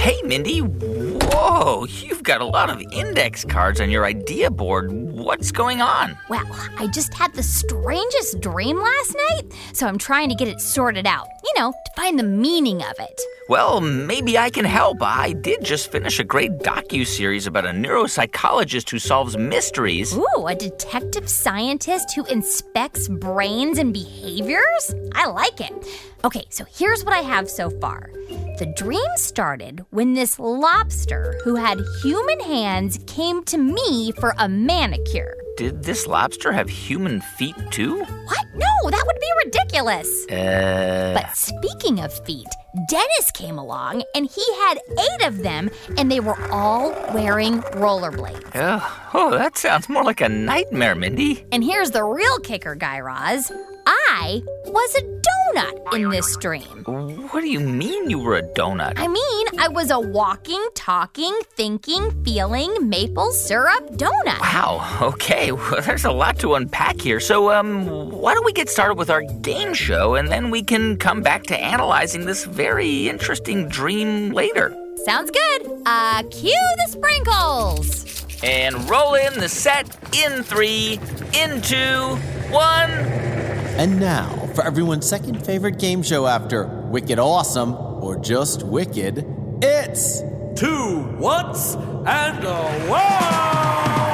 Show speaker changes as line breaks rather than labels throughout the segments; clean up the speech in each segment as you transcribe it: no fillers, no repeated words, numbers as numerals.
Hey, Mindy. Whoa, you've got a lot of index cards on your idea board. What's going on?
Well, I just had the strangest dream last night, so I'm trying to get it sorted out, to find the meaning of it.
Well, maybe I can help. I did just finish a great docuseries about a neuropsychologist who solves mysteries.
Ooh, a detective scientist who inspects brains and behaviors? I like it. Okay, so here's what I have so far. The dream started when this lobster who had human hands came to me for a manicure.
Did this lobster have human feet, too?
What? No, that would be ridiculous. But speaking of feet, Dennis came along, and he had 8 of them, and they were all wearing rollerblades.
Oh, that sounds more like a nightmare, Mindy.
And here's the real kicker, Guy Raz. I was a donut in this dream.
What do you mean you were a donut?
I mean, I was a walking, talking, thinking, feeling maple syrup donut.
Wow, okay. Well, there's a lot to unpack here. So, why don't we get started with our game show, and then we can come back to analyzing this very interesting dream later.
Sounds good. Cue the sprinkles.
And roll in the set in 3, in 2, 1...
And now, for everyone's second favorite game show after Wicked Awesome or just Wicked, it's
2 Whats and a Wow!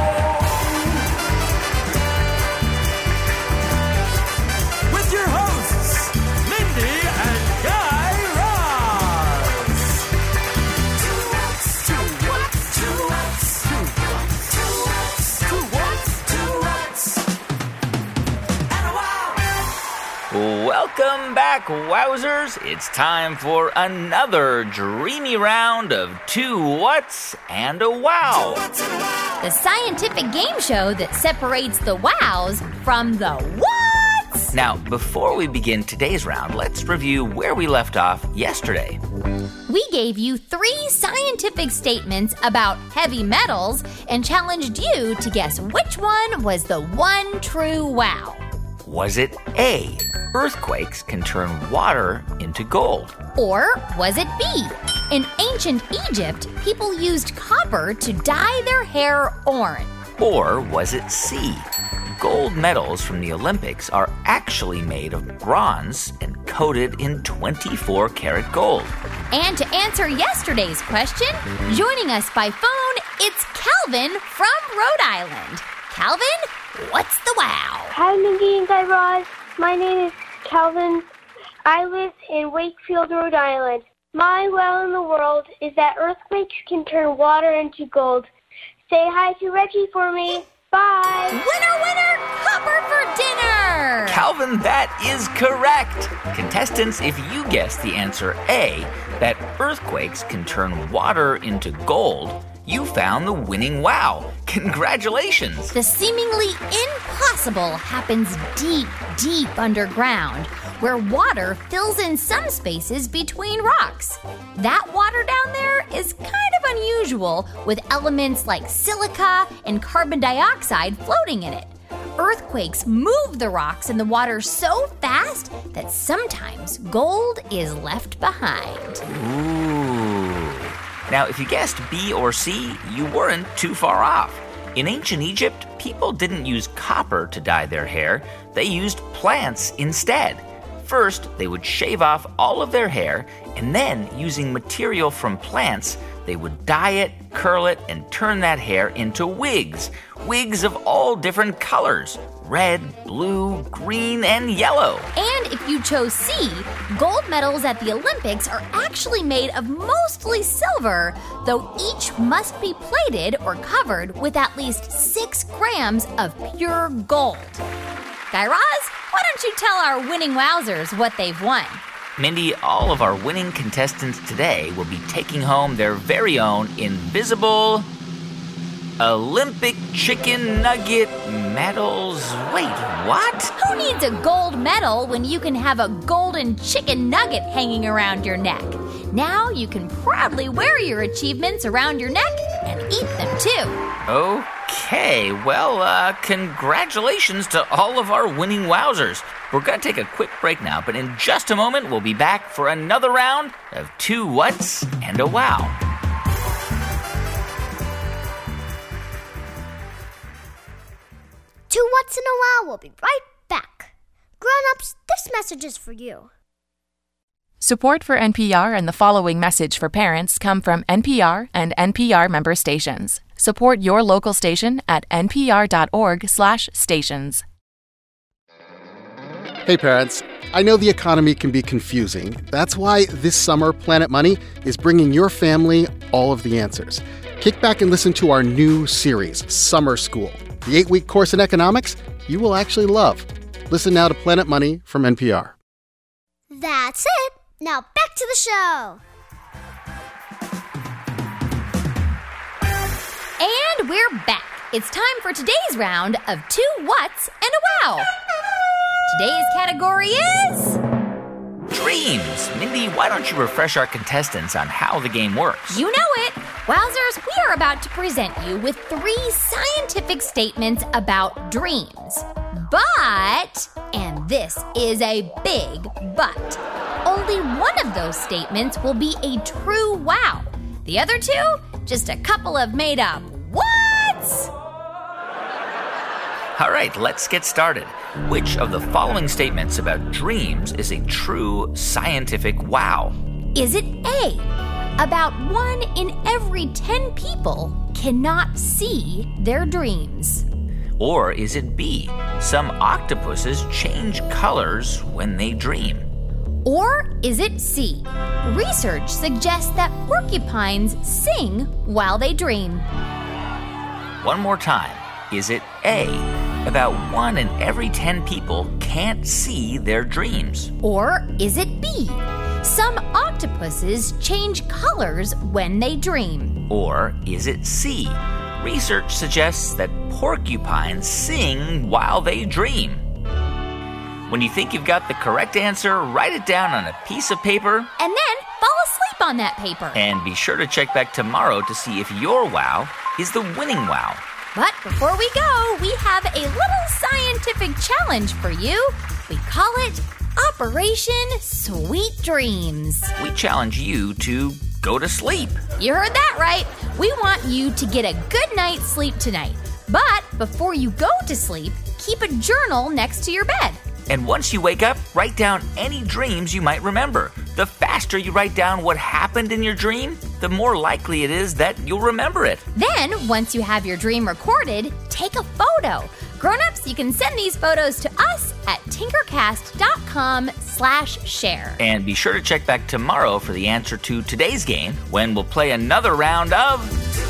With your hosts, Mindy and Guy Raz. 2 Whats, 2 Whats, 2 Whats, 2 Whats, 2 Whats, 2 Whats, 2 Whats.
Welcome back, Wowzers. It's time for another dreamy round of 2 Whats and a Wow.
The scientific game show that separates the wows from the whats.
Now, before we begin today's round, let's review where we left off yesterday.
We gave you 3 scientific statements about heavy metals and challenged you to guess which one was the one true wow.
Was it A, earthquakes can turn water into gold?
Or was it B? In ancient Egypt, people used copper to dye their hair orange.
Or was it C? Gold medals from the Olympics are actually made of bronze and coated in 24-karat gold.
And to answer yesterday's question, joining us by phone, it's Calvin from Rhode Island. Calvin, what's the wow?
Hi, Mindy and Guy Raz. My name is Calvin. I live in Wakefield, Rhode Island. My wow in the world is that earthquakes can turn water into gold. Say hi to Reggie for me. Bye.
Winner, winner, copper for dinner.
Calvin, that is correct. Contestants, if you guessed the answer A, that earthquakes can turn water into gold, you found the winning wow. Congratulations.
The seemingly impossible happens deep, deep underground, where water fills in some spaces between rocks. That water down there is kind of unusual, with elements like silica and carbon dioxide floating in it. Earthquakes move the rocks in the water so fast that sometimes gold is left behind.
Ooh. Now, if you guessed B or C, you weren't too far off. In ancient Egypt, people didn't use copper to dye their hair. They used plants instead. First, they would shave off all of their hair, and then, using material from plants, they would dye it, curl it, and turn that hair into wigs. Wigs of all different colors. Red, blue, green, and yellow.
And if you chose C, gold medals at the Olympics are actually made of mostly silver, though each must be plated or covered with at least 6 grams of pure gold. Guy Raz, why don't you tell our winning wowzers what they've won?
Mindy, all of our winning contestants today will be taking home their very own invisible Olympic chicken nugget medals. Wait, what?
Who needs a gold medal when you can have a golden chicken nugget hanging around your neck? Now you can proudly wear your achievements around your neck and eat them too.
Okay, well, congratulations to all of our winning wowzers. We're going to take a quick break now, but in just a moment, we'll be back for another round of 2 Whats and a Wow.
2 Whats and a Wow. We'll be right back. Grown-ups, this message is for you.
Support for NPR and the following message for parents come from NPR and NPR member stations. Support your local station at npr.org/stations.
Hey parents, I know the economy can be confusing. That's why this summer Planet Money is bringing your family all of the answers. Kick back and listen to our new series, Summer School. The 8-week course in economics you will actually love. Listen now to Planet Money from NPR.
That's it. Now back to the show.
And we're back. It's time for today's round of 2 Whats and a Wow. Today's category is...
Dreams. Mindy, why don't you refresh our contestants on how the game works?
You know it. Wowzers, we are about to present you with 3 scientific statements about dreams. But, and this is a big but, only one of those statements will be a true wow. The other 2, just a couple of made-up whats.
All right, let's get started. Which of the following statements about dreams is a true scientific wow?
Is it A, about 1 in every 10 people cannot see their dreams?
Or is it B, some octopuses change colors when they dream?
Or is it C, research suggests that porcupines sing while they dream?
One more time. Is it A, about 1 in every 10 people can't see their dreams?
Or is it B, some octopuses change colors when they dream?
Or is it C, research suggests that porcupines sing while they dream? When you think you've got the correct answer, write it down on a piece of paper.
And then fall asleep on that paper.
And be sure to check back tomorrow to see if your wow is the winning wow.
But before we go, we have a little scientific challenge for you. We call it Operation Sweet Dreams.
We challenge you to go to sleep.
You heard that right. We want you to get a good night's sleep tonight. But before you go to sleep, keep a journal next to your bed.
And once you wake up, write down any dreams you might remember. The faster you write down what happened in your dream, the more likely it is that you'll remember it.
Then, once you have your dream recorded, take a photo. Grown-ups, you can send these photos to us at tinkercast.com/share.
And be sure to check back tomorrow for the answer to today's game, when we'll play another round of...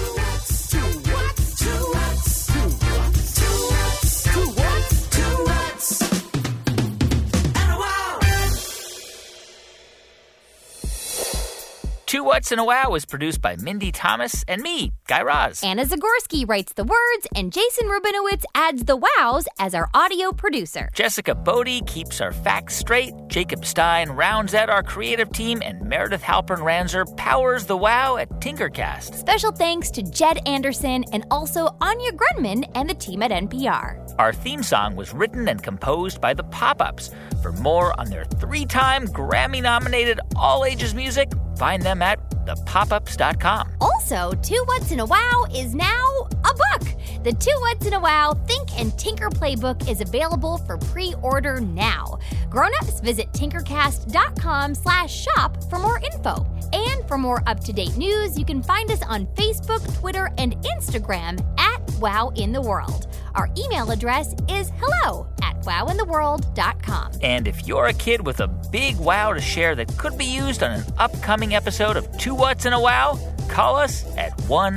2 Whats and a Wow is produced by Mindy Thomas and me, Guy Raz.
Anna Zagorski writes the words, and Jason Rubinowitz adds the wows as our audio producer.
Jessica Bodie keeps our facts straight, Jacob Stein rounds out our creative team, and Meredith Halpern-Ranzer powers the wow at Tinkercast.
Special thanks to Jed Anderson and also Anya Grunman and the team at NPR.
Our theme song was written and composed by the Pop-Ups. For more on their 3-time Grammy-nominated all-ages music, find them at thepopups.com.
Also, 2 Whats and a Wow is now a book. The 2 Whats and a Wow Think and Tinker Playbook is available for pre-order now. Grown-ups, visit tinkercast.com/shop for more info. And for more up-to-date news, you can find us on Facebook, Twitter, and Instagram at Wow in the World. Our email address is hello@wowintheworld.com.
And if you're a kid with a big wow to share that could be used on an upcoming episode of 2 Whats and a Wow, call us at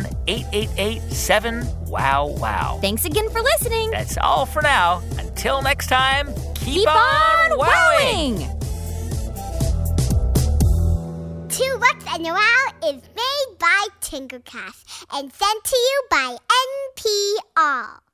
1-888-7-WOW-WOW.
Thanks again for listening.
That's all for now. Until next time, keep
on wowing!
2 Whats and a Wow is made by Tinkercast and sent to you by NPR.